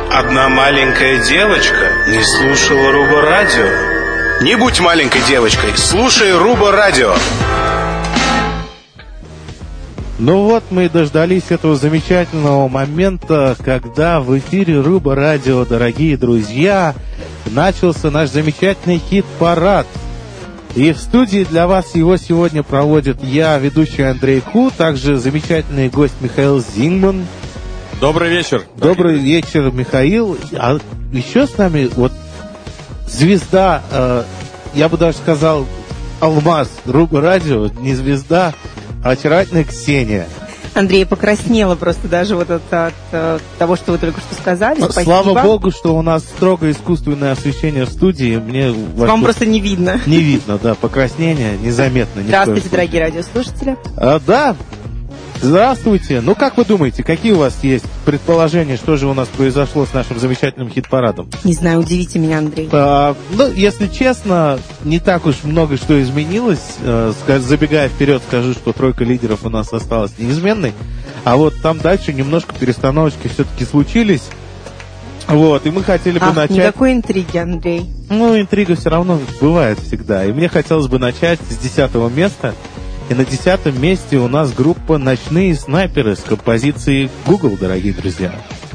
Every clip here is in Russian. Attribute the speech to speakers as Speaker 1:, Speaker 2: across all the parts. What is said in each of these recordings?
Speaker 1: Одна маленькая девочка не слушала Руба Радио. Не будь маленькой девочкой, слушай Руба Радио.
Speaker 2: Ну вот мы и дождались этого замечательного момента, когда в эфире Руба Радио, дорогие друзья, начался наш замечательный хит-парад. И в студии для вас его сегодня проводит я, ведущий Андрей Ку, также замечательный гость Михаил Зингман.
Speaker 3: Добрый вечер.
Speaker 2: Добрый вечер, Михаил. А еще с нами вот звезда, я бы даже сказал, алмаз Руба Радио, не звезда, а очаровательная Ксения.
Speaker 4: Андрей, покраснела просто даже вот от того, что вы только что сказали. Спасибо.
Speaker 2: Слава богу, что у нас строго искусственное освещение в студии. Мне
Speaker 4: вам просто не видно.
Speaker 2: Не видно, да, покраснение незаметно.
Speaker 4: Здравствуйте, дорогие радиослушатели.
Speaker 2: Да, здравствуйте. Ну, как вы думаете, какие у вас есть предположения, что же у нас произошло с нашим замечательным хит-парадом?
Speaker 4: Не знаю, удивите меня, Андрей.
Speaker 2: Ну, если честно, не так уж много что изменилось. Забегая вперед, скажу, что тройка лидеров у нас осталась неизменной. А вот там дальше немножко перестановочки все-таки случились. Вот, и мы хотели бы начать...
Speaker 4: никакой интриги, Андрей.
Speaker 2: Ну, интрига все равно бывает всегда. И мне хотелось бы начать с 10-го места. И на 10-м месте у нас группа «Ночные снайперы» с композицией «Google», дорогие друзья.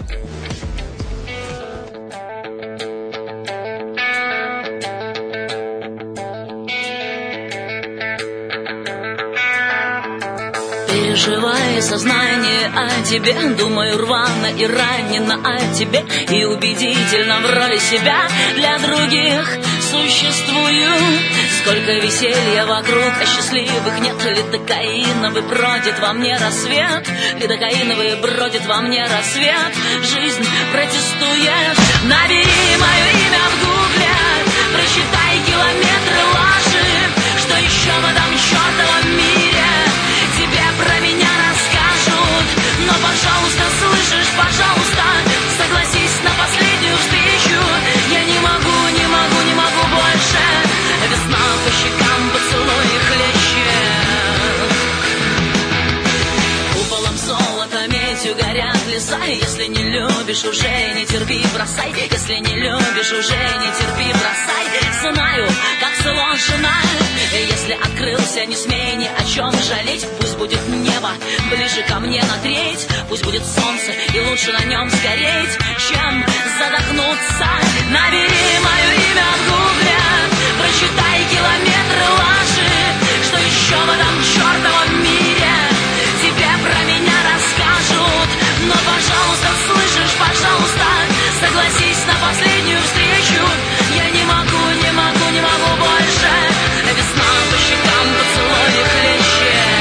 Speaker 5: Переживая сознание о тебе, думаю рвано и ранено о тебе, и убедительно в роли себя для других существую. Сколько веселья вокруг, а счастливых нет. Лидокаиновый бродит во мне рассвет, лидокаиновый бродит во мне рассвет. Жизнь протестует. Набери мое имя в гугле, прочитай километры лажи. Что еще в этом чертовом мире тебе про меня расскажут? Но, пожалуйста, слышишь, пожалуйста, согласись на последнюю встречу. Я не могу больше. Весна по щекам, поцелуй хлещет. Куполом золота, медью горят леса. Если не любишь, уже не терпи, бросай. Если не любишь, уже не терпи, бросай. Знаю, как сложно. Если открылся, не смей ни о чем жалеть. Пусть будет небо ближе ко мне на треть. Пусть будет солнце, и лучше на нем сгореть, чем задохнуться. Набери мое имя в гугле, прочитай километры лажи. Что еще в этом чертовом мире тебе про меня расскажут? Но, пожалуйста, слышишь, пожалуйста, согласись на последнюю встречу. Я не могу больше. Весна по щекам, поцелуй хлещет.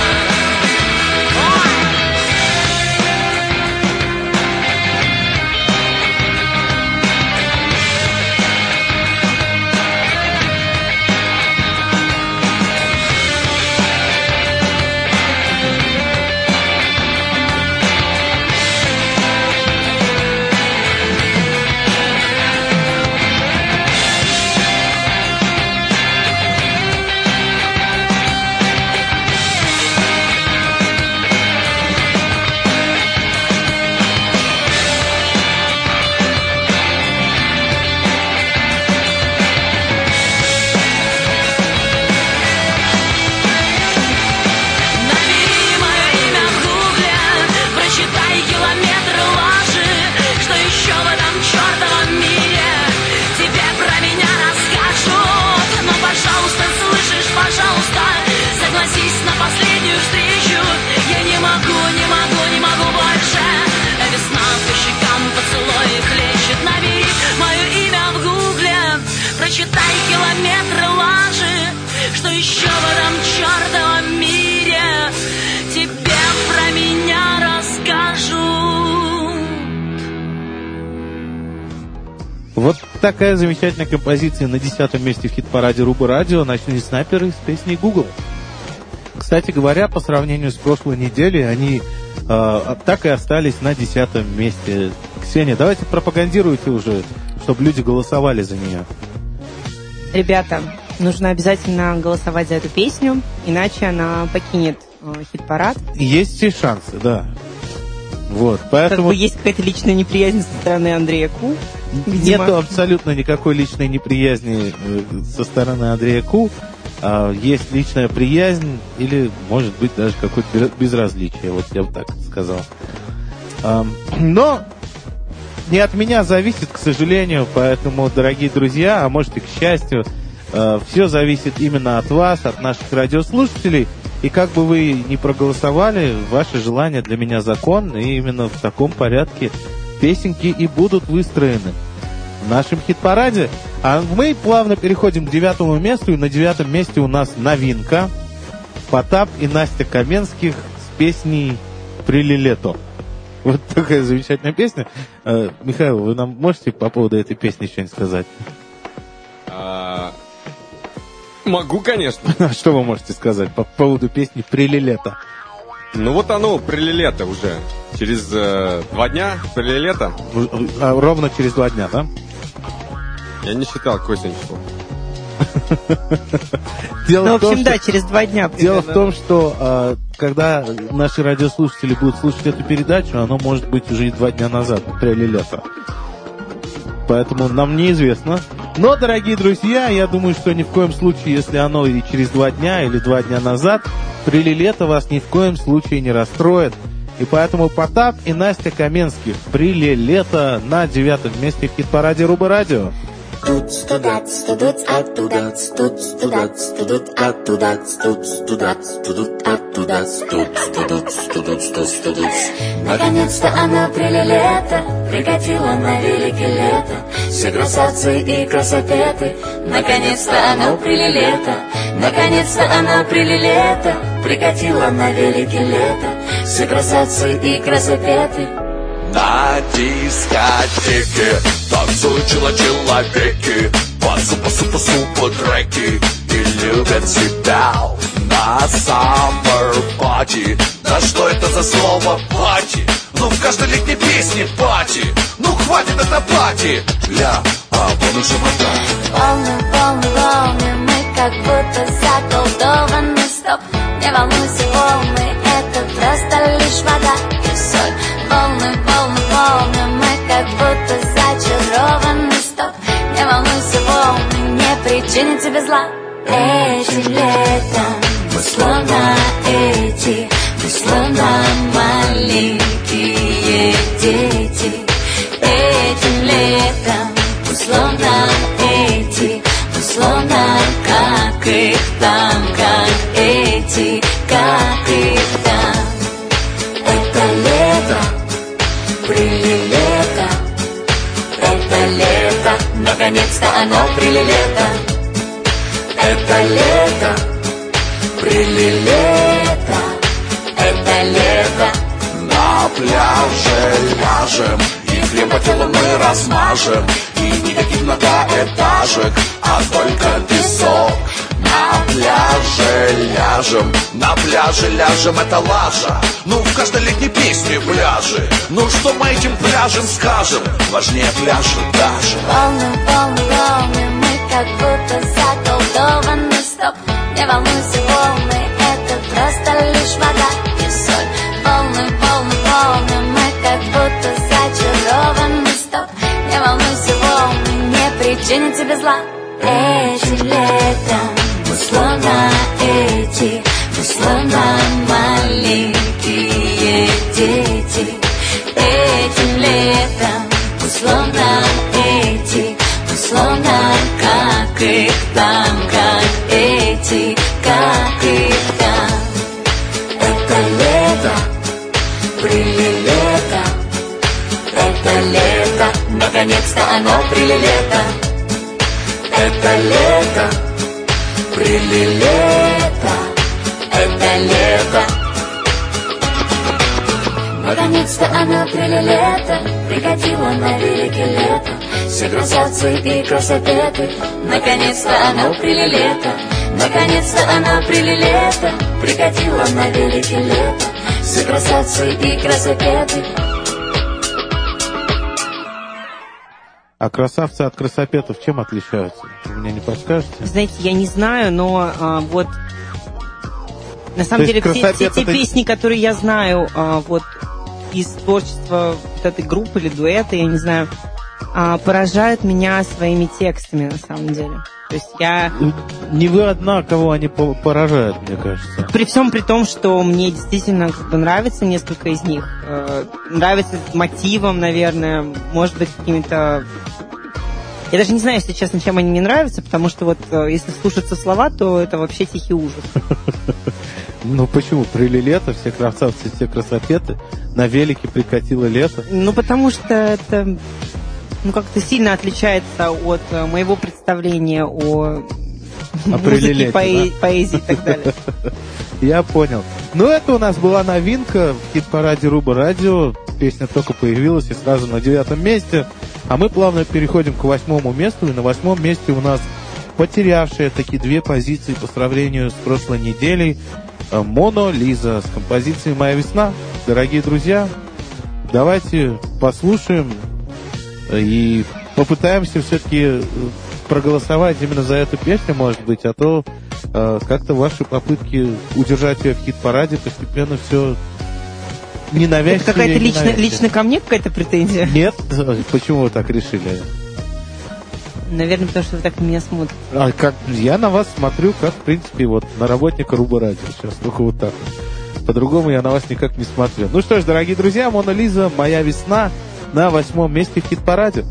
Speaker 5: Прочитай километры лажи, что еще в этом чертовом мире тебе про меня расскажут.
Speaker 2: Вот такая замечательная композиция на 10-м месте в хит-параде Руба Радио «Ночные снайперы» с песней «Google». Кстати говоря, по сравнению с прошлой неделей, они так и остались на 10-м месте. Ксения, давайте пропагандируйте уже, чтобы люди голосовали за нее.
Speaker 4: Ребята, нужно обязательно голосовать за эту песню, иначе она покинет хит-парад.
Speaker 2: Есть все шансы, да. Вот, поэтому...
Speaker 4: Как бы есть какая-то личная неприязнь со стороны Андрея Ку? Видимо.
Speaker 2: Нету абсолютно никакой личной неприязни со стороны Андрея Ку. Есть личная приязнь или, может быть, даже какое-то безразличие. Вот я бы так сказал. Но не от меня зависит, к сожалению. Поэтому, дорогие друзья, а может и к счастью, все зависит именно от вас, от наших радиослушателей. И как бы вы ни проголосовали, ваше желание для меня закон. И именно в таком порядке песенки и будут выстроены в нашем хит-параде. А мы плавно переходим к 9-му месту. И на 9-м месте у нас новинка. Потап и Настя Каменских с песней «Прилилето». Вот такая замечательная песня. Михаил, вы нам можете по поводу этой песни что-нибудь сказать?
Speaker 3: Могу, конечно.
Speaker 2: Что вы можете сказать по поводу песни «Прилилето»?
Speaker 3: Ну вот оно, «Прилилето» уже. Через 2 дня «Прилилето».
Speaker 2: Ровно через 2 дня, да?
Speaker 3: Я не считал, какое сегодня число.
Speaker 4: Ну, в общем, да, через 2 дня.
Speaker 2: Дело в том, что когда наши радиослушатели будут слушать эту передачу, оно может быть уже и 2 дня назад, «Прилилето». Поэтому нам неизвестно. Но, дорогие друзья, я думаю, что ни в коем случае, если оно и через 2 дня или 2 дня назад, «Прилилето» вас ни в коем случае не расстроит. И поэтому Потап и Настя Каменских «Прилилето» на 9-м месте в хит-параде Руба Радио.
Speaker 6: Тут студат, студут, оттуда, тут студат, студут, оттуда, тут студат, студут, оттуда, тут студут, студут, студут. Наконец-то оно прилилето, прикатило на велике лето. Все красавцы и красопеты. Наконец-то оно прилилето, наконец-то оно прилилето, прикатило на велике лето. Все красавцы и красопеты.
Speaker 7: На дискотеке танцуют человеки, пасу треки и любят себя на summer party. Да что это за слово пати? Ну в каждой летней песне пати. Ну хватит это пати. Вон уже вода.
Speaker 6: Волны, волны, мы как будто заколдованы. Стоп, не волнуйся, волны, это просто лишь вода и соль. Волны, волны, волны, мы как будто зачарованы. Стоп, не волнуйся, волны, не причинят тебе зла. Этим летом мы словно мы словно маленькие дети. Этим летом мы словно мы словно как их там, как эти, как их там. Это лето, прилилето, это лето, наконец-то оно прилилето. Это лето, прилилето, это лето.
Speaker 7: На пляже ляжем и крем по телу мы размажем. И никаких многоэтажек, а только песок. На пляже ляжем, это лажа. Ну, в каждой летней песне пляжи. Ну, что мы этим пляжем скажем? Важнее пляжа даже.
Speaker 6: Волны, волны, волны, мы как будто заколдованы. Стоп, не волнуйся, волны, это просто лишь вода и соль. Волны, волны, волны, мы как будто зачарованы. Стоп, не волнуйся, волны, не причинят тебе зла. Этим летом мы словно мы словно маленькие дети. Этим летом мы словно мы словно как их там, как эти, как их там. Это лето, прилилето, это лето, наконец-то оно прилилето. Это лето, прилилето, это лето. Наконец-то оно прилилето, прикатило на велике лето. Все красавцы и красопеты. Наконец-то оно прилилето, наконец-то оно прилилето, прикатило на велике лето. Все красавцы и красопеты.
Speaker 2: А красавцы от красопетов чем отличаются? Вы мне не подскажете?
Speaker 4: Знаете, я не знаю, но вот на самом деле все те песни, которые я знаю, вот из творчества вот этой группы или дуэта, я не знаю, поражают меня своими текстами, на самом деле. То есть я...
Speaker 2: Не вы одна, кого они поражают, мне кажется.
Speaker 4: При всем при том, что мне действительно нравится несколько из них. Нравится мотивом, наверное, может быть, какими-то... Я даже не знаю, если честно, чем они мне нравятся, потому что вот если слушаться слова, то это вообще тихий ужас.
Speaker 2: Ну почему? Прили лето, все красавцы, все красопеты, на велике прикатило лето.
Speaker 4: Ну потому что это как-то сильно отличается от моего представления о музыке, поэзии и так далее.
Speaker 2: Я понял. Ну это у нас была новинка в хит-параде Руба Радио. Песня только появилась и сразу на 9-м месте. А мы плавно переходим к 8-му месту. И на 8-м месте у нас потерявшая такие 2 позиции по сравнению с прошлой неделей Моно Лиза с композицией «Моя весна». Дорогие друзья, давайте послушаем и попытаемся все-таки проголосовать именно за эту песню, может быть, а то как-то ваши попытки удержать ее в хит-параде постепенно все ненавязчивее.
Speaker 4: Это какая-то лично ко мне какая-то претензия?
Speaker 2: Нет, почему вы так решили?
Speaker 4: Наверное, потому что вы так на меня смотрите.
Speaker 2: Я на вас смотрю, как, в принципе, вот на работника Руба Радио. Сейчас только вот так. По-другому я на вас никак не смотрю. Ну что ж, дорогие друзья, Моно Лиза, «Моя весна» на 8-м месте в хит-параде.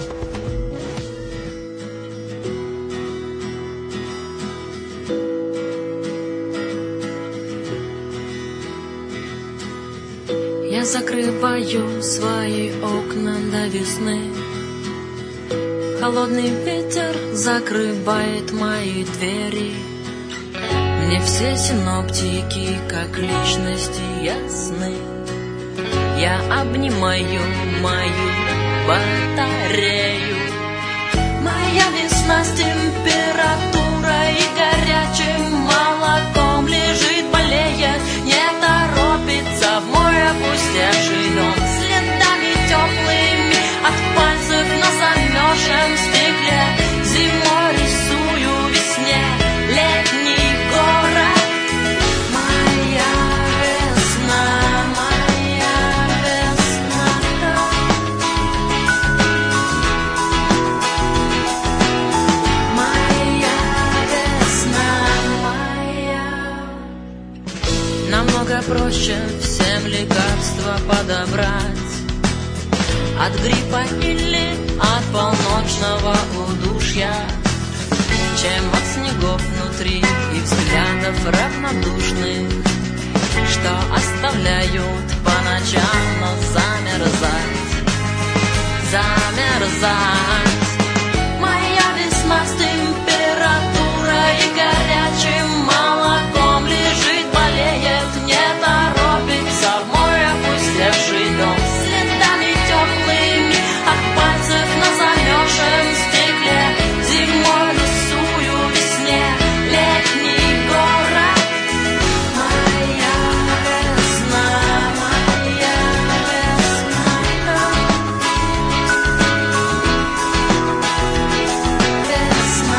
Speaker 5: Я закрываю свои окна до весны. Холодный ветер закрывает мои двери. Мне все синоптики как личности ясны. Я обнимаю мою батарею. Моя весна с температурой и горячим молоком лежит, болеет, не торопится в мой опустевший дом. Следами теплыми от пальцев на замерзшем стекле. Зимой рисую весне летний город. Моя весна, моя весна. Моя весна, моя. Намного проще всем лекарства подобрать. От гриппа или от полночного удушья, чем от снегов внутри и взглядов равнодушных, что оставляют по ночам, но замерзать. Моя весна с температурой и горячим молоком лежит, болеет, не торопится в мой опустевший дом. Следами теплыми от пальцев на замерзшем стекле. Зимой рисую весне летний город. Моя весна, моя весна.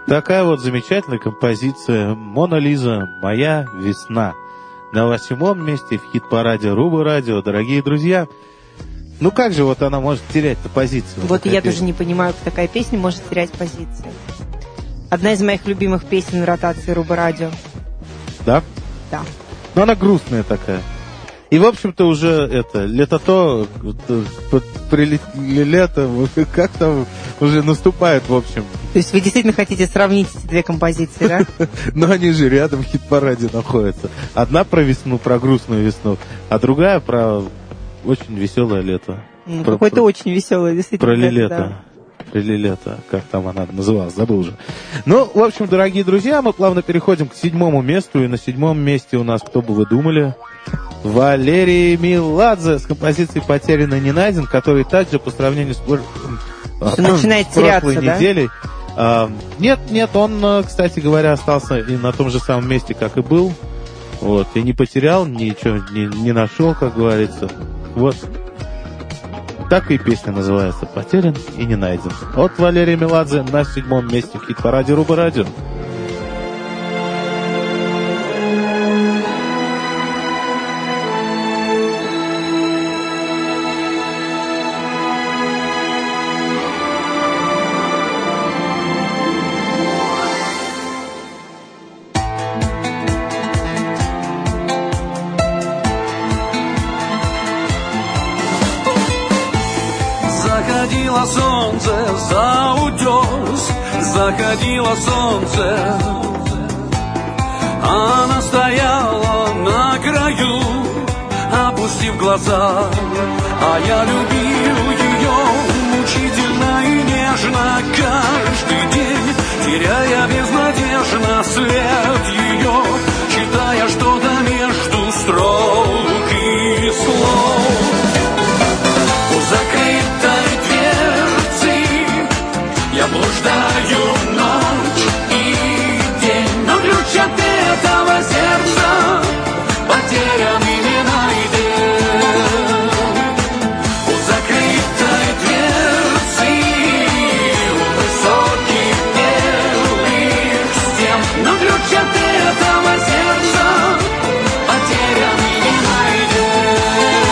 Speaker 2: Такая вот замечательная композиция «Мона Лиза. Моя весна». На 8-м месте в хит-параде Руба Радио. Дорогие друзья, ну как же вот она может терять-то позицию?
Speaker 4: Вот я даже не понимаю, как такая песня может терять позицию. Одна из моих любимых песен в ротации Руба Радио.
Speaker 2: Да?
Speaker 4: Да.
Speaker 2: Но она грустная такая. И, в общем-то, уже лето-то, лето, как там уже наступает, в общем.
Speaker 4: То есть вы действительно хотите сравнить эти две композиции, да?
Speaker 2: Но они же рядом в хит-параде находятся. Одна про весну, про грустную весну, а другая про очень веселое лето.
Speaker 4: Какое-то очень веселое, действительно.
Speaker 2: Про лето. Лето, как там она называлась, забыл уже. Ну, в общем, дорогие друзья, мы плавно переходим к 7-му месту. И на 7-м месте у нас, кто бы вы думали, Валерий Меладзе с композицией «Потерян и не найден», который также по сравнению с
Speaker 4: начинает теряться,
Speaker 2: прошлой неделей. Нет, он, кстати говоря, остался и на том же самом месте, как и был. Вот, и не потерял, ничего не нашел, как говорится. Вот. Так и песня называется «Потерян и не найден». От Валерия Меладзе на 7-м месте в хит-параде Руба Радио.
Speaker 8: Заходило солнце за утес, заходило солнце. Она стояла на краю, опустив глаза, а я любил ее мучительно и нежно каждый день, теряя безнадежно след ее, читая что-то между строк и слов. У закрытой дверцы я блуждаю ночь и день, но ключ от этого сердца потерян и не найден. У закрытой дверцы, у высоких белых стен, но ключ от этого сердца потерян и не найден.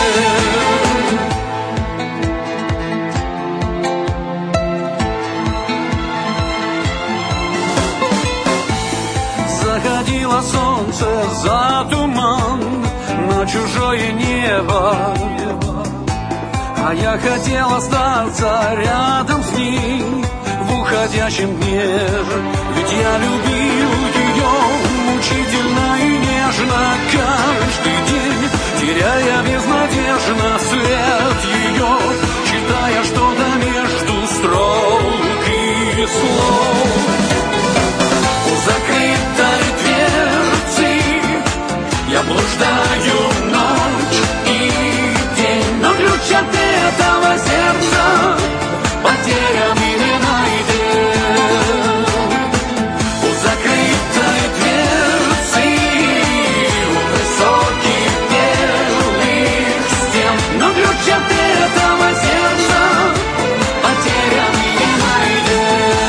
Speaker 8: Заходило солнце за туман на чужое небо, а я хотел остаться рядом с ней в уходящем дне. Ведь я любил ее мучительно и нежно каждый день, теряя безнадежно след ее, читая что-то между строк и слов. У закрытой дверцы я блуждаю ночь и день, но ключ от этого сердца потерян и не найден. У закрытой дверцы, у высоких белых стен, но ключ от этого сердца потерян и не найден.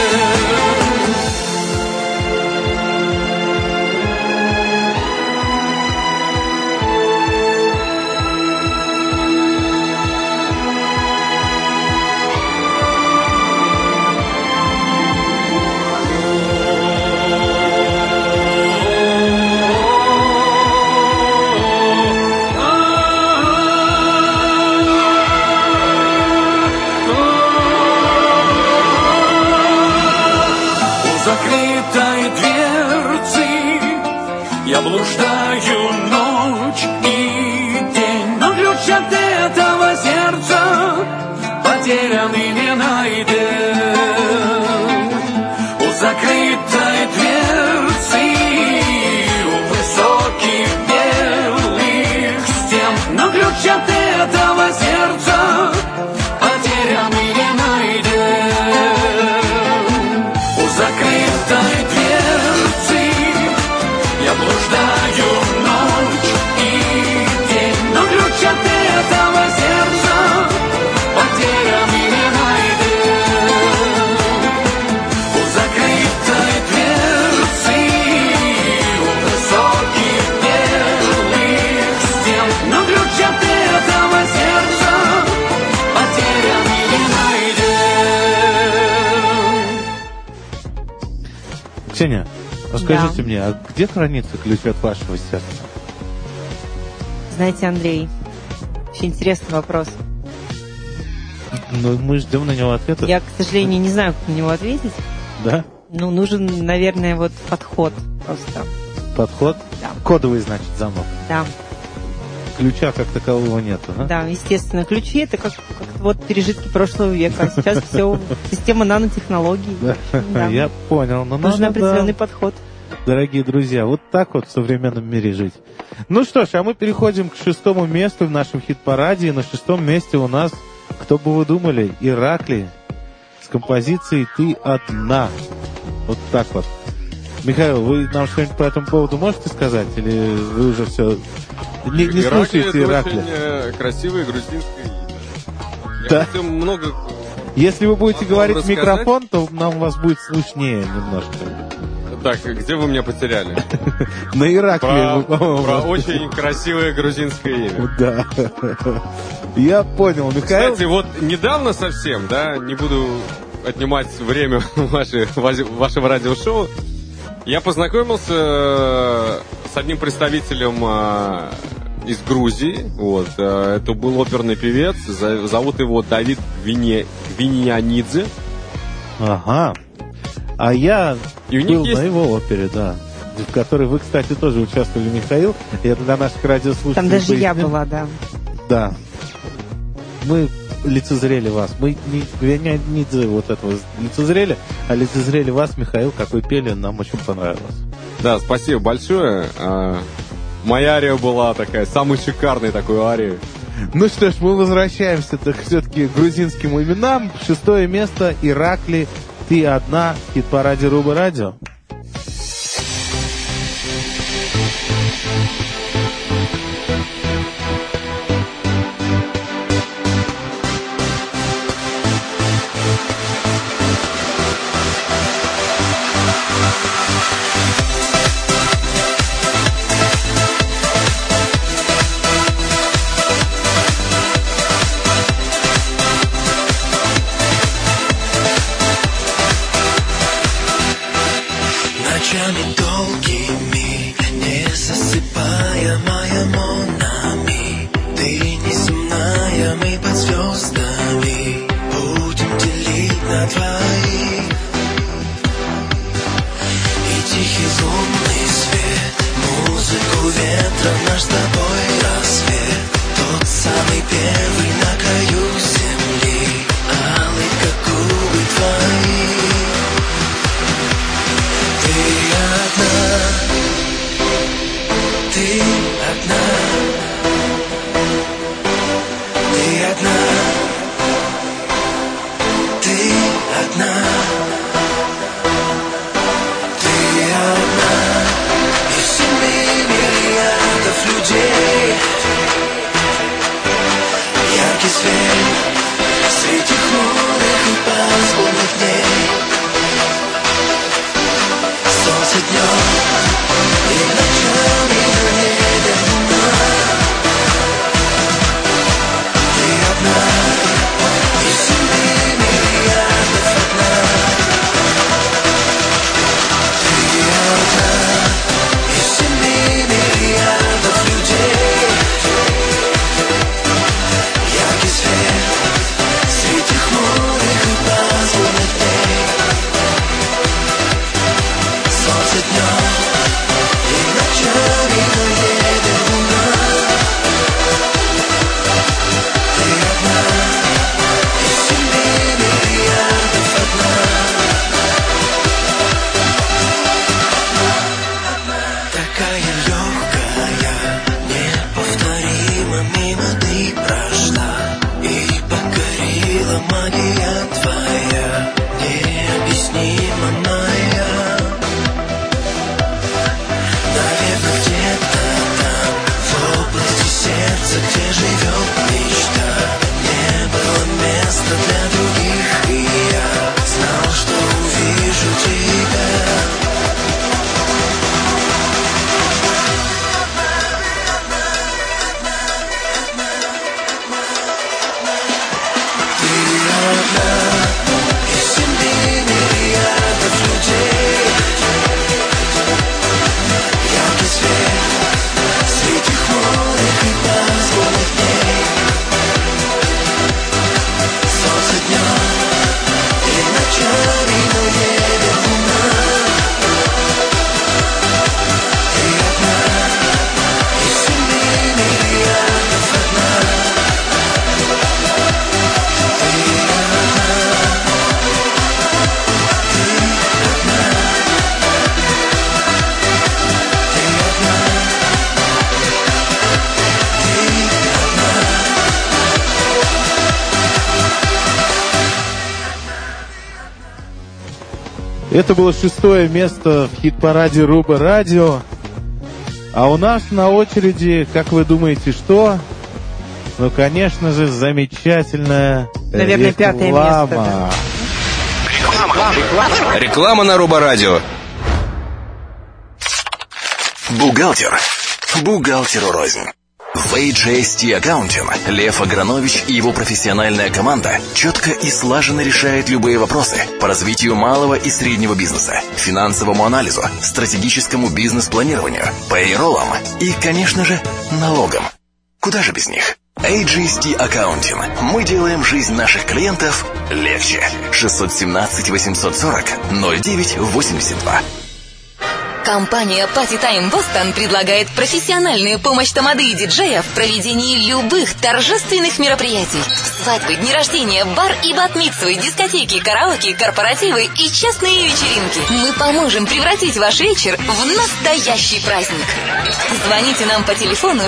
Speaker 8: Закрытой дверцы я блуждаю ночь и день, но ключ от этого сердца потерян и не найден. У закрытой дверцы, у высоких белых стен, но ключ от этого сердца потерян и не найден. У закрытой дверцы я блуждаю ночь и день, но ключ от этого сердца потерян и не найден. У закрытой
Speaker 2: Ксения, расскажите мне, а где хранится ключ от вашего сердца?
Speaker 4: Знаете, Андрей, очень интересный вопрос.
Speaker 2: Ну, мы ждем на него ответа.
Speaker 4: Я, к сожалению, не знаю, как на него ответить.
Speaker 2: Да?
Speaker 4: Ну, нужен, наверное, вот подход просто.
Speaker 2: Подход?
Speaker 4: Да.
Speaker 2: Кодовый, значит, замок.
Speaker 4: Да.
Speaker 2: Ключа как такового нету, да?
Speaker 4: Да, естественно. Ключи — это как вот пережитки прошлого века. А сейчас все система нанотехнологий.
Speaker 2: Да. Я понял. Но
Speaker 4: нужен
Speaker 2: надо,
Speaker 4: определенный подход.
Speaker 2: Дорогие друзья, вот так вот в современном мире жить. Ну что ж, а мы переходим к 6-му месту в нашем хит-параде. И на 6-м месте у нас, кто бы вы думали, Ираклий с композицией «Ты одна». Вот так вот. Михаил, вы нам что-нибудь по этому поводу можете сказать? Или вы уже все... Не слушайте Ираклия.
Speaker 3: Это очень красивое грузинское имя.
Speaker 2: Да.
Speaker 3: Я хотел много...
Speaker 2: Если вы будете говорить в
Speaker 3: рассказать.
Speaker 2: микрофон, то нам вас будет слышнее немножко.
Speaker 3: Так, где вы меня потеряли?
Speaker 2: На Ираклии.
Speaker 3: Про очень красивое грузинское имя.
Speaker 2: Да. Я понял, Михаил.
Speaker 3: Кстати, вот недавно совсем, да, не буду отнимать время вашего радиошоу, я познакомился с одним представителем из Грузии. Вот. Это был оперный певец. Зовут его Давид Виньянидзе.
Speaker 2: Ага. А я был
Speaker 3: есть...
Speaker 2: на его опере, да. В которой вы, кстати, тоже участвовали, Михаил. И это для наших радиослушателей.
Speaker 4: Там даже
Speaker 2: поясню.
Speaker 4: я была, да.
Speaker 2: Да. Мы лицезрели вас. Мы не Виньянидзе вот этого лицезрели, а лицезрели вас, Михаил, как вы пели, нам очень понравилось.
Speaker 3: Да, спасибо большое. Моя ария была такая, самой шикарной такой арией.
Speaker 2: Ну что ж, мы возвращаемся все-таки к грузинским именам. 6-е место — Ираклий, «Ты одна», хит-параде Руба Радио.
Speaker 8: Ночами долгими, не засыпая, моя Монами, ты неземная, мы под звездами будем делить на двоих. И тихий лунный свет, музыку ветра, наш с тобой рассвет, тот самый первый на краю земли, алый, как губы твои. Ты одна, ты одна, ты одна, ты одна, из 7 миллиардов людей. Яркий свет среди хмурых и пасмурных дней. Солнце днем и ночами на небе луна. Ты одна, из 7 миллиардов одна. Ты одна, из 7 миллиардов людей. Яркий свет среди хмурых и пасмурных дней. Солнце днем и ночами на небе луна. Ты одна, из 7 миллиардов одна. Такая легкая, неповторима, мимо ты прошла и покорила магия твоя, необъяснима моя. Наверное, где-то там, в области сердца, где живет мечта, не было места для других, и я знал, что увижу тебя. Ты одна, из 7 миллиардов людей.
Speaker 2: Это было 6-е место в хит-параде Руба Радио. А у нас на очереди, как вы думаете, что? Ну, конечно же, замечательная
Speaker 4: наверное,
Speaker 2: реклама.
Speaker 4: 5-е место, да.
Speaker 1: Реклама на Руба Радио.
Speaker 9: Бухгалтер. Бухгалтеру рознь. В HST Accounting Лев Агранович и его профессиональная команда четко и слаженно решает любые вопросы по развитию малого и среднего бизнеса, финансовому анализу, стратегическому бизнес-планированию, пейроллам и, конечно же, налогам. Куда же без них? HST Accounting. Мы делаем жизнь наших клиентов легче. 617-840-0982.
Speaker 10: Компания Party Time Boston предлагает профессиональную помощь тамады и диджея в проведении любых торжественных мероприятий. Свадьбы, дни рождения, бар и бат-миксы, дискотеки, караоке, корпоративы и частные вечеринки. Мы поможем превратить ваш вечер в настоящий праздник. Звоните нам по телефону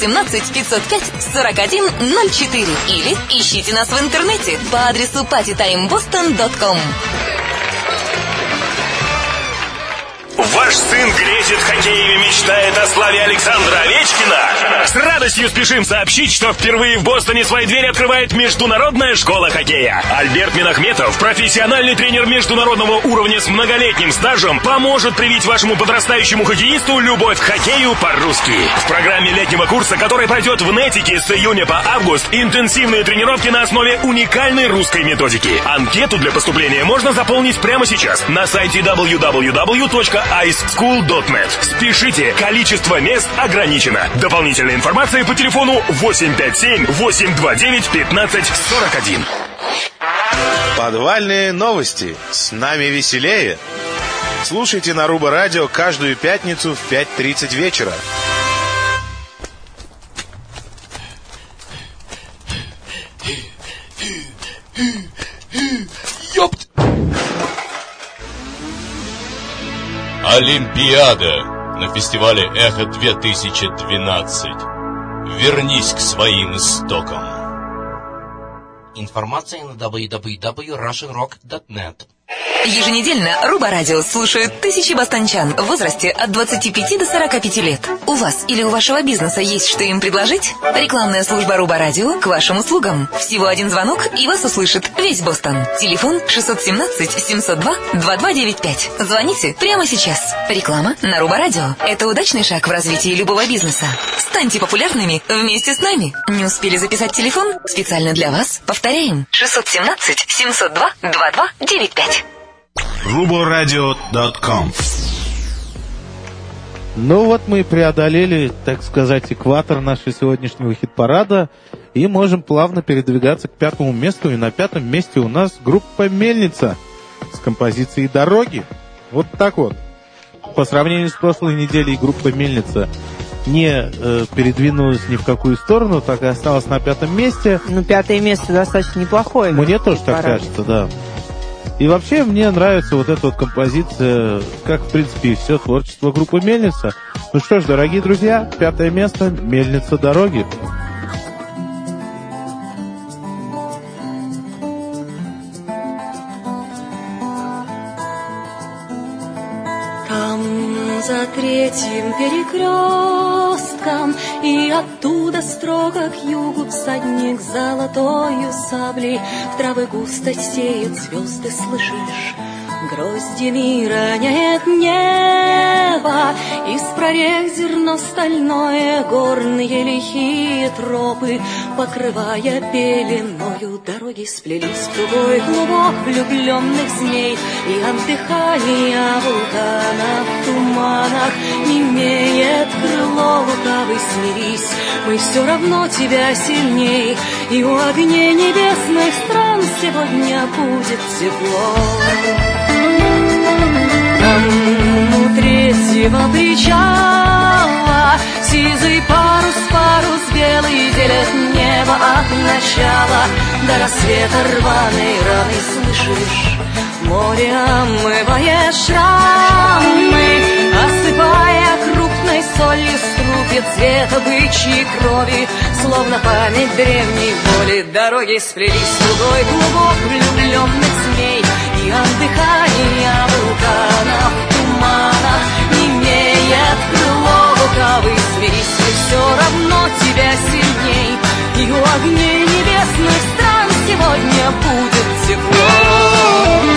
Speaker 10: 617-505-4104 или ищите нас в интернете по адресу partytimeboston.com.
Speaker 11: Ваш сын грезит хоккеем и мечтает о славе Александра Овечкина? С радостью спешим сообщить, что впервые в Бостоне свои двери открывает Международная школа хоккея. Альберт Минахметов, профессиональный тренер международного уровня с многолетним стажем, поможет привить вашему подрастающему хоккеисту любовь к хоккею по-русски. В программе летнего курса, который пройдет в Нетике с июня по август, интенсивные тренировки на основе уникальной русской методики. Анкету для поступления можно заполнить прямо сейчас на сайте www.iceschool.net. Спешите, количество мест ограничено. Дополнительная информация по телефону 857-829-1541.
Speaker 1: Подвальные новости. С нами веселее. Слушайте на Руба Радио каждую пятницу в 5:30 вечера.
Speaker 12: Ёпт! Олимпиада на фестивале «Эхо 2012». Вернись к своим истокам.
Speaker 13: Информация на www.russianrock.net.
Speaker 10: Еженедельно Руба Радио слушают тысячи бостончан в возрасте от 25 до 45 лет. У вас или у вашего бизнеса есть что им предложить? Рекламная служба Руба Радио к вашим услугам. Всего один звонок, и вас услышит весь Бостон. Телефон 617-702-2295. Звоните прямо сейчас. Реклама на Руба Радио. Это удачный шаг в развитии любого бизнеса. Станьте популярными вместе с нами. Не успели записать телефон? Специально для вас повторяем. 617-702-2295.
Speaker 1: ruboradio.com.
Speaker 2: Ну вот мы преодолели, так сказать, экватор нашего сегодняшнего хит-парада и можем плавно передвигаться к 5-му месту. И на 5-м месте у нас группа «Мельница» с композицией «Дороги». Вот так вот. По сравнению с прошлой неделей группа «Мельница» не передвинулась ни в какую сторону, так и осталась на 5-м месте.
Speaker 4: Ну, 5-е место достаточно неплохое.
Speaker 2: Мне тоже так кажется, да. И вообще мне нравится вот эта вот композиция, как, в принципе, и все творчество группы «Мельница». Ну что ж, дорогие друзья, 5-е место «Мельница. Дороги».
Speaker 14: Там за 3-м перекрестком, и оттуда строго к югу всадник золотою саблей в травы густо сеет звезды, слышишь? Гроздями роняет небо, из прорех зерно стальное, горные лихие тропы, покрывая пеленою, дороги сплелись в тугой клубок влюбленных змей, и от дыхания вулкана в туманах немеет крыло лукавый. Смирись, мы все равно тебя сильней, и у огней небесных стран сегодня будет тепло. Там у 3-го причала сизый парус белый делит небо от начала до рассвета рваной раны, слышишь? Море омывает шрамы, осыпая крупной солью струги цвета бычьей крови, словно память древней боли. Дороги сплелись в тугой клубок влюбленных змей, и от дыхания вулканов, туманов немеет крыло лукавый. Смирись, и все равно тебя сильней, и у огней небесных стран сегодня будет тепло.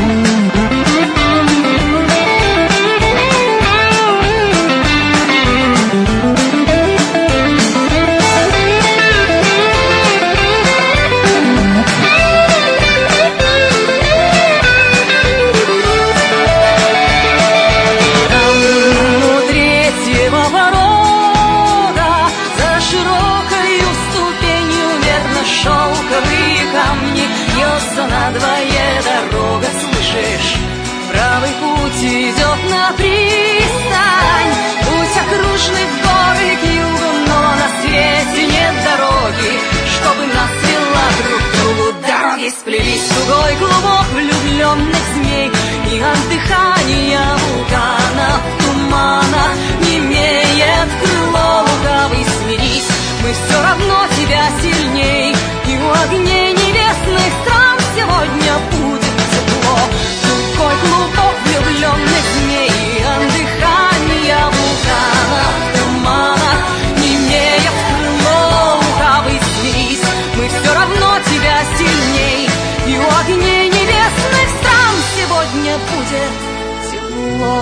Speaker 14: Надвое дорога, слышишь? Правый путь идет на пристань, путь окружный в горы к югу, но на свете нет дороги, чтобы нас вела друг к другу. Дороги сплелись тугой клубок влюбленных змей, и от дыхания вулкана, тумана немеет крыло лукавый. Смирись, мы все равно тебя сильней, и у огней небесных стран сегодня будет тепло. Тугой клубок влюбленных змей, от дыхания вулкана, тумана немеет крыло лукавый. Смирись, мы все равно тебя сильней, и у огней небесных стран сегодня будет тепло.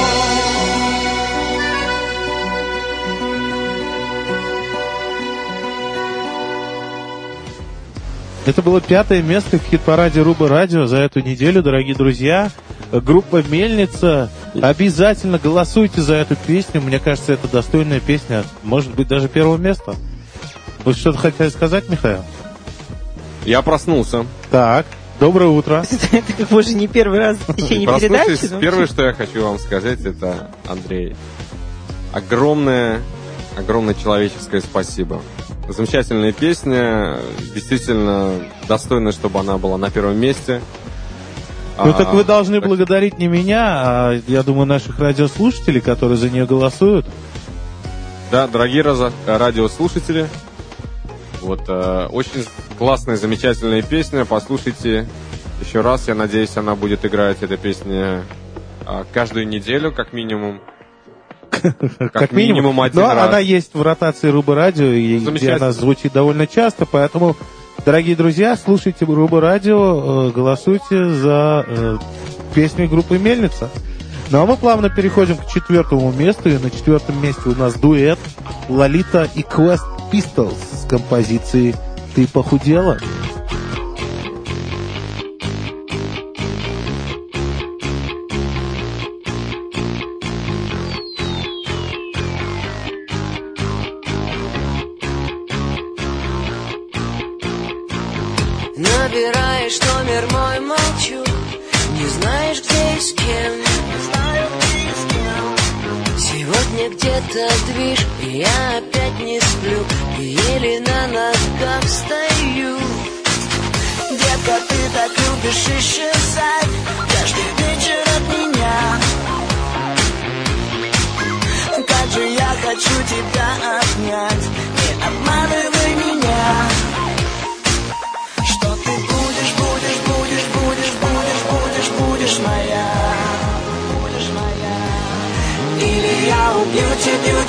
Speaker 2: Это было 5-е место в хит-параде Руба Радио за эту неделю, дорогие друзья. Группа «Мельница». Обязательно голосуйте за эту песню. Мне кажется, это достойная песня. Может быть, даже 1-го места. Вы что-то хотели сказать, Михаил?
Speaker 3: Я проснулся.
Speaker 2: Так, доброе утро.
Speaker 4: Это как уже не первый раз в течение передачи.
Speaker 3: Первое, что я хочу вам сказать, это, Андрей, огромное человеческое спасибо. Замечательная песня, действительно достойна, чтобы она была на 1-м месте.
Speaker 2: Ну так вы должны благодарить не меня, а, я думаю, наших радиослушателей, которые за нее голосуют.
Speaker 3: Да, дорогие радиослушатели, вот очень классная, замечательная песня. Послушайте еще раз. Я надеюсь, она будет играть, эта песня, каждую неделю, как минимум. Как минимум один раз.
Speaker 2: Но она есть в ротации Руба Радио, и где она звучит довольно часто, поэтому, дорогие друзья, слушайте Руба Радио, голосуйте за песню группы «Мельница». Ну а мы плавно переходим к 4-му месту, и на 4-м месте у нас дуэт Лолита и Quest Pistols с композицией «Ты похудела».
Speaker 8: Набираешь номер мой, молчу. Не знаешь, где и с кем. Сегодня где-то движ, и я опять не сплю, и еле на ногах стою. Детка, ты так любишь исчезать каждый вечер от меня. Как же я хочу тебя обнять, не обманывай меня. Будешь моя. Или я убью тебя.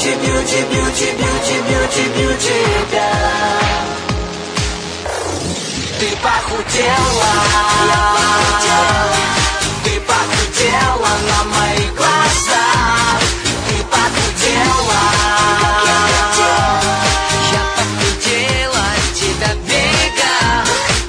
Speaker 8: Ты похудела. Ты похудела на моих глазах. Ты похудела. Я похудела тебя в бегах.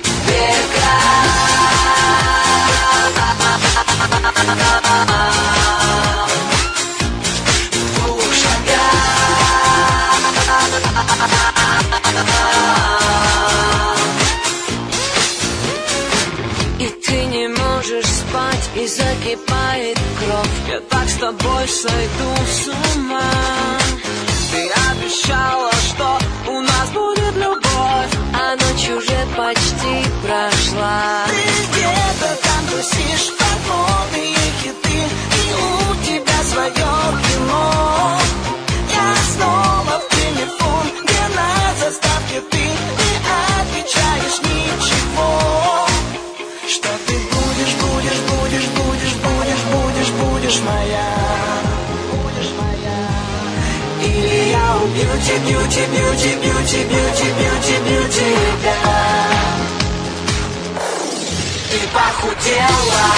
Speaker 8: И ты не можешь спать, и закипает кровь. Я так с тобой сойду с ума. Ты обещала, что у нас будет любовь, а ночь уже почти прошла. Ты где-то там тусишь, подводные хиты, и у тебя свое кино. Я снова в телефон, где на заставке ты не отвечаешь ничего. Что ты будешь Ты похудела,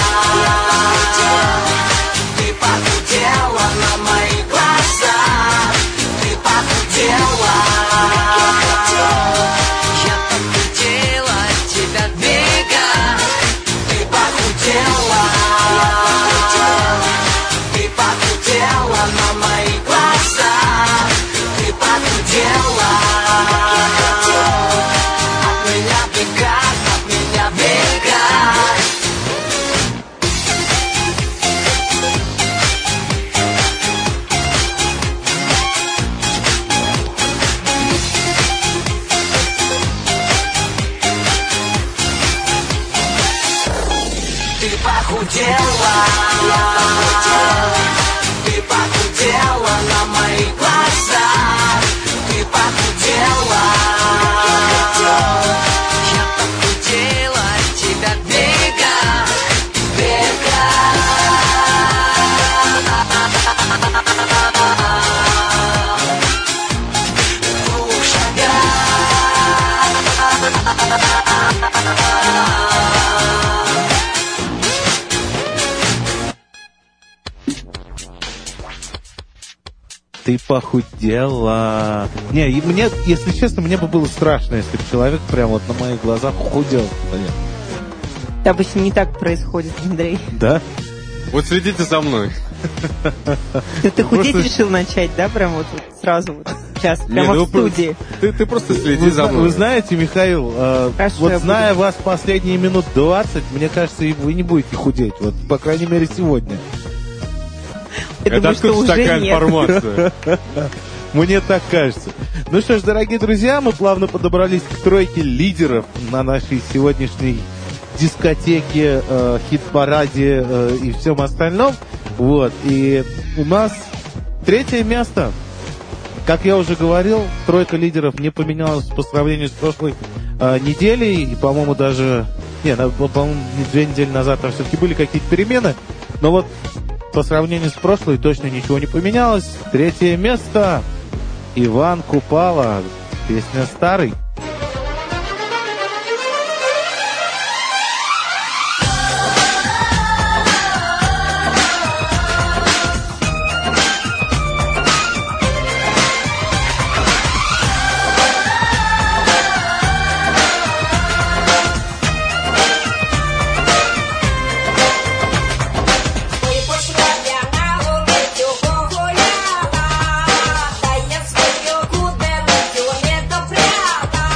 Speaker 8: ты похудела на моих глазах, ты похудела. Я так хотела от тебя бегать, ты похудела, ты похудела на моих глазах, ты похудела. От меня бегать, от меня бегать. Ты похудела, ты похудела на моих глазах, ты похудела. Я так хотела от тебя бегать, в двух шагах.
Speaker 2: Ты похудела. Не, и мне, если честно, мне бы было страшно, если бы человек прямо вот на моих глазах худел. Блин.
Speaker 4: Обычно не так происходит, Андрей.
Speaker 2: Да?
Speaker 3: Вот следите за мной.
Speaker 4: Ты худеть
Speaker 3: Просто-
Speaker 4: решил начать, да? Прям вот сразу вот сейчас,
Speaker 3: Не,
Speaker 4: прямо
Speaker 3: ну,
Speaker 4: в студии.
Speaker 3: Ты просто следи за мной.
Speaker 2: Вы знаете, Михаил,
Speaker 4: Хорошо,
Speaker 2: вот
Speaker 4: я
Speaker 2: зная вас последние минут 20, мне кажется, и вы не будете худеть. Вот, по крайней мере, сегодня.
Speaker 4: Я
Speaker 3: Это
Speaker 4: думаю, что
Speaker 3: откуда
Speaker 4: уже
Speaker 3: такая
Speaker 4: нет.
Speaker 3: информация?
Speaker 2: Мне так кажется. Ну что ж, дорогие друзья, мы плавно подобрались к тройке лидеров на нашей сегодняшней дискотеке, хит-параде и всем остальном. Вот. И у нас третье место. Как я уже говорил, тройка лидеров не поменялась по сравнению с прошлой неделей. И, по-моему, даже... по-моему, 2 недели назад там все-таки были какие-то перемены. Но вот по сравнению с прошлой точно ничего не поменялось. Третье место. Иван Купала. Песня «Старый».
Speaker 6: Да я свою куделю это прятала.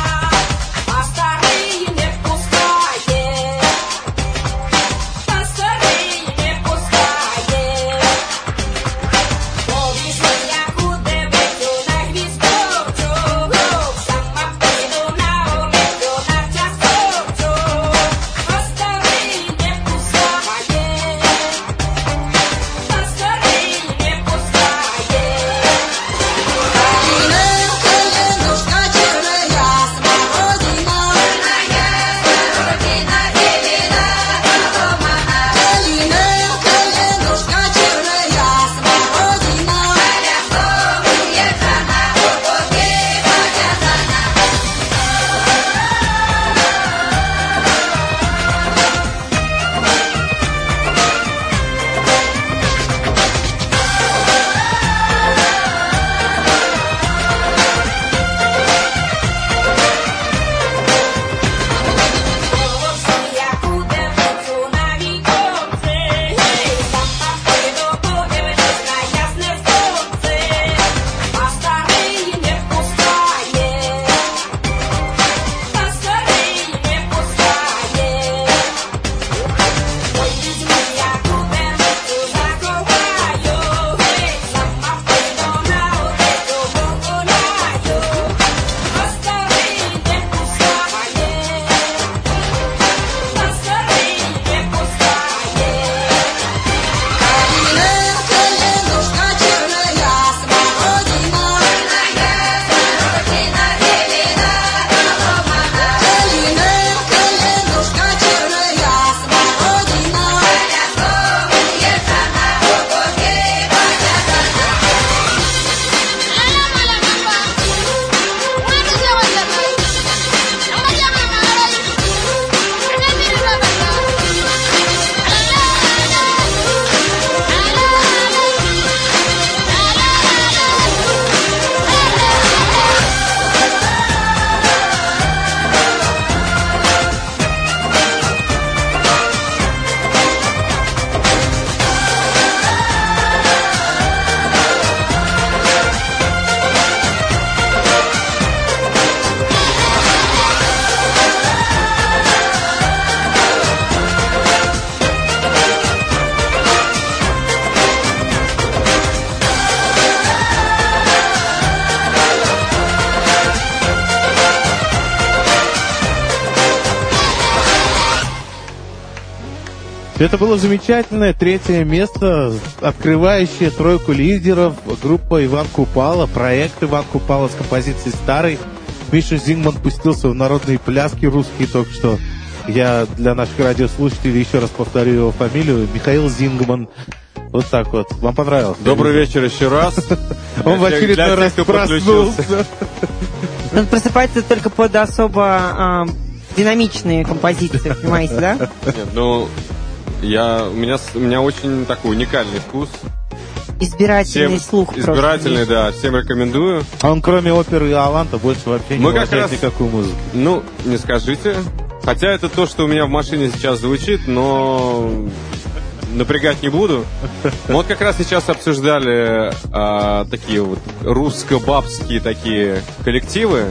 Speaker 2: Это было замечательное третье место, открывающее тройку лидеров, группа Иван Купала, проект Иван Купала с композицией «Старый». Миша Зингман пустился в народные пляски русские только что. Я для наших радиослушателей еще раз повторю его фамилию. Михаил Зингман. Вот так вот. Вам понравилось?
Speaker 3: Добрый вечер еще раз.
Speaker 2: Он в очередной раз проснулся.
Speaker 4: Он просыпается только под особо динамичные композиции, понимаете, да?
Speaker 3: Нет, ну, у меня очень такой уникальный вкус.
Speaker 4: Избирательный слух.
Speaker 3: Избирательный, да, всем рекомендую.
Speaker 2: А он кроме оперы и Аланта больше вообще не уважает никакую музыку.
Speaker 3: Ну, не скажите. Хотя это то, что у меня в машине сейчас звучит, но напрягать не буду. Мы вот как раз сейчас обсуждали такие вот русско-бабские такие коллективы.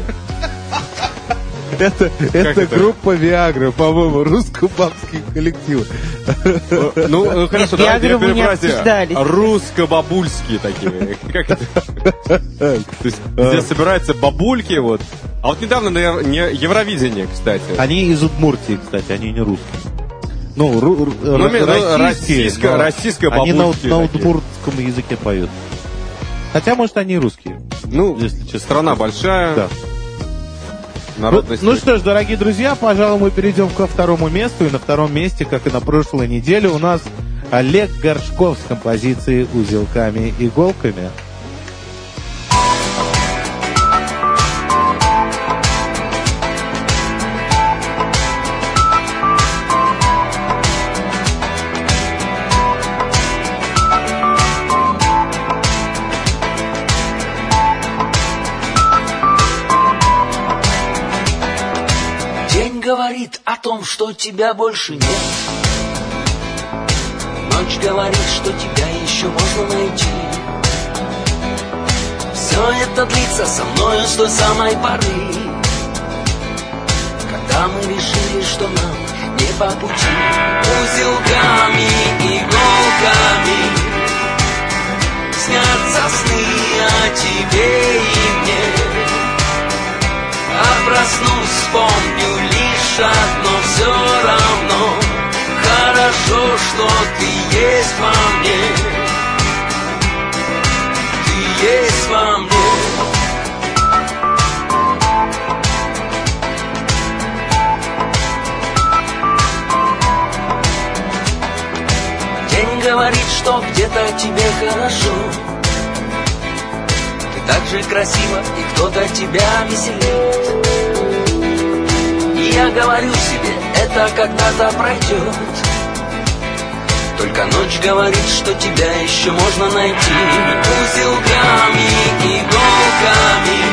Speaker 2: Это группа Виагра, по-моему, русско-бабский коллектив.
Speaker 3: Ну, хорошо, давайте я
Speaker 4: перебрать.
Speaker 3: Русско-бабульские такие. Как это? То есть здесь собираются бабульки, вот. А вот недавно на Евровидении, кстати.
Speaker 2: Они из Удмуртии, кстати, они не русские. Ну,
Speaker 3: российская бабульки.
Speaker 2: Они на удмуртском языке поют. Хотя, может, они и русские.
Speaker 3: Ну, если честно. Страна большая.
Speaker 2: Да. Ну что ж, дорогие друзья, пожалуй, мы перейдем ко второму месту. И на втором месте, как и на прошлой неделе, у нас Олег Горшков с композицией «Узелками-иголками».
Speaker 8: Говорит о том, что тебя больше нет. Ночь говорит, что тебя еще можно найти. Все это длится со мною с той самой поры, когда мы решили, что нам не по пути. Узелками, иголками снятся сны о тебе и мне. А проснусь, вспомню лишь одно, все равно хорошо, что ты есть во мне. Ты есть во мне. День говорит, что где-то тебе хорошо. Ты так же красива, и кто-то тебя веселит. И я говорю себе, это когда-то пройдет. Только ночь говорит, что тебя еще можно найти. Узелками, иголками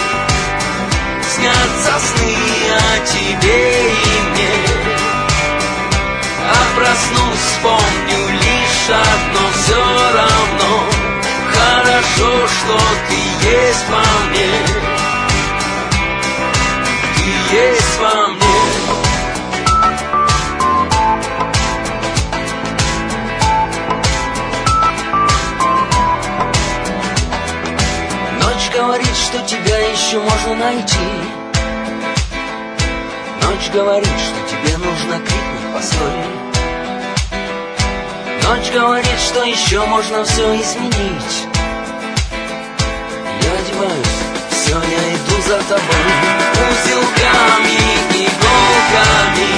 Speaker 8: снятся сны о тебе и мне. А проснусь, вспомню лишь одно, все равно хорошо, что ты есть во мне. Ты есть во мне. Ночь говорит, что тебя еще можно найти. Ночь говорит, что тебе нужно крикнуть постой. Ночь говорит, что еще можно все изменить. Я одеваюсь, все, я иду за тобой. Узелками, иголками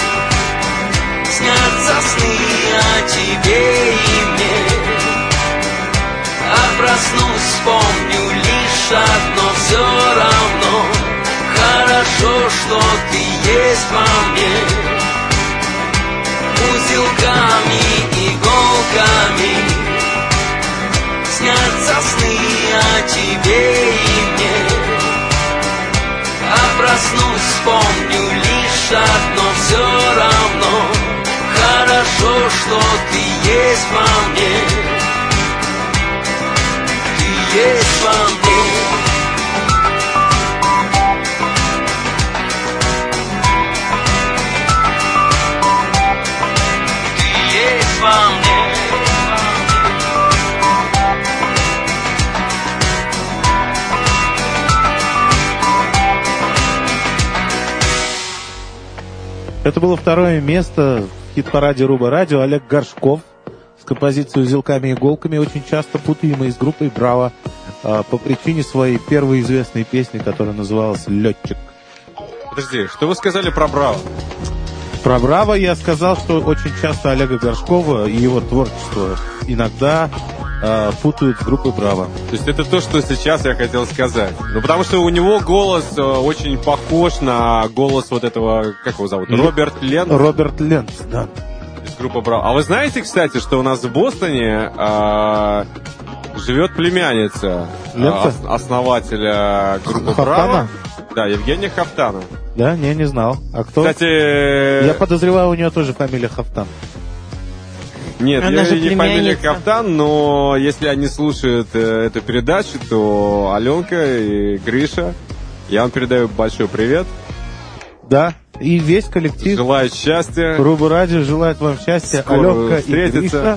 Speaker 8: снятся сны о тебе и мне. А проснусь, вспомню лишь одно, все равно хорошо, что ты есть во мне. Узелками, иголками снятся сны о тебе и мне. А проснусь, вспомню лишь одно, все равно хорошо, что ты есть во мне. Ты есть во мне. Ты есть во мне.
Speaker 2: Это было второе место в хит-параде Руба Радио Олег Горшков с композицией «Узелками и иголками», очень часто путаемый с группой «Браво» по причине своей первой известной песни, которая называлась «Летчик».
Speaker 3: Подожди, что вы сказали про «Браво»?
Speaker 2: Про «Браво» я сказал, что очень часто Олега Горшкова и его творчество иногда путают с группой «Браво».
Speaker 3: То есть это то, что сейчас я хотел сказать. Ну, потому что у него голос очень похож на голос вот этого, как его зовут? Роберт Лентц.
Speaker 2: Роберт Лентц, да.
Speaker 3: Из группы «Браво». А вы знаете, кстати, что у нас в Бостоне живет племянница основателя группы «Браво». Да, Евгения Хафтана.
Speaker 2: Да, не знал. А кто?
Speaker 3: Кстати...
Speaker 2: Я подозреваю, у нее тоже фамилия Хафтан.
Speaker 3: Нет, не фамилия Хафтан, но если они слушают эту передачу, то Аленка и Гриша, я вам передаю большой привет.
Speaker 2: Да, и весь коллектив.
Speaker 3: Желаю счастья.
Speaker 2: Руба Радио желает вам счастья.
Speaker 3: Скоро
Speaker 2: Аленка
Speaker 3: встретиться.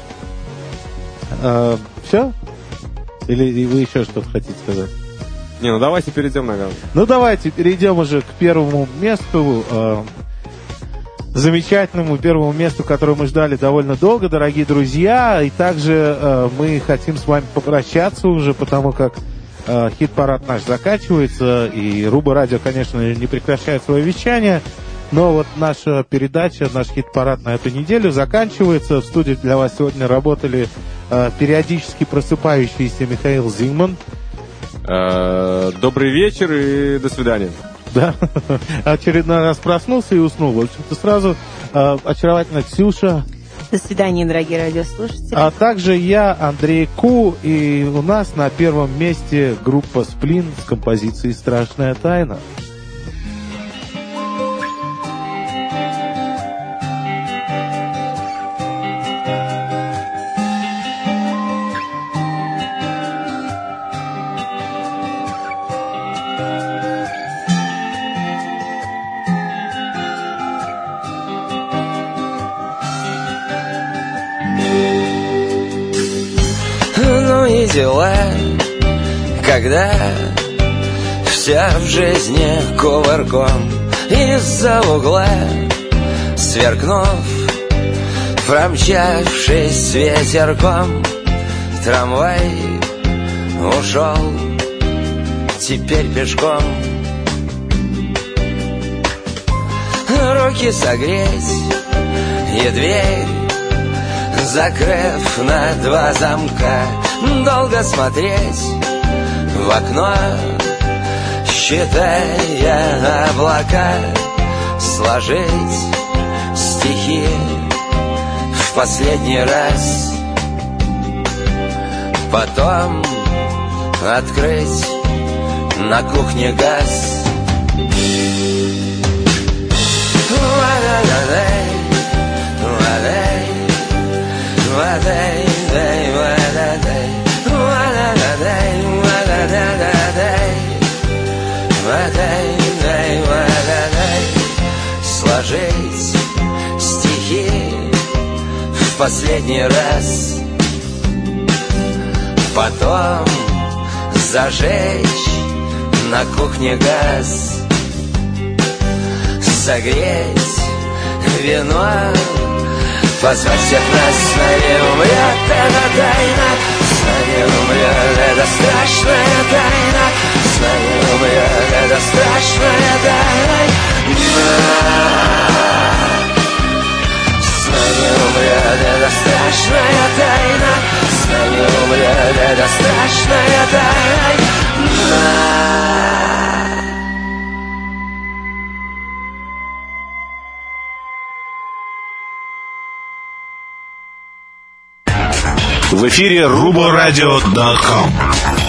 Speaker 2: И Гриша. Все? Или вы еще что-то хотите сказать?
Speaker 3: Не, ну давайте перейдем, наверное.
Speaker 2: Ну давайте перейдем уже к первому месту. Замечательному первому месту, которое мы ждали довольно долго, дорогие друзья. И также мы хотим с вами попрощаться уже, потому как хит-парад наш заканчивается. И Руба Радио, конечно, не прекращает свое вещание. Но вот наша передача, наш хит-парад на эту неделю заканчивается. В студии для вас сегодня работали периодически просыпающийся Михаил Зимман.
Speaker 3: Добрый вечер и до свидания.
Speaker 2: Да, очередной раз проснулся и уснул. В общем-то, сразу очаровательная Ксюша.
Speaker 4: До свидания, дорогие радиослушатели.
Speaker 2: А также я, Андрей Ку, и у нас на первом месте группа «Сплин» с композицией «Страшная тайна».
Speaker 13: Дела, когда вся в жизни кувырком, из-за угла сверкнув, промчавшись ветерком, трамвай ушел теперь пешком. Руки согреть и дверь закрыв на два замка, долго смотреть в окно, считая облака, сложить стихи в последний раз, потом открыть на кухне газ. Сложить стихи в последний раз, потом зажечь на кухне газ, согреть вино, позвать всех нас. С нами умрет эта тайна, с нами умрет эта страшная тайна, с нами умрет эта страшная тайна. С нами умрет эта страшная тайна, с нами умрет эта страшная тайна.
Speaker 11: В эфире RuboRadio.com.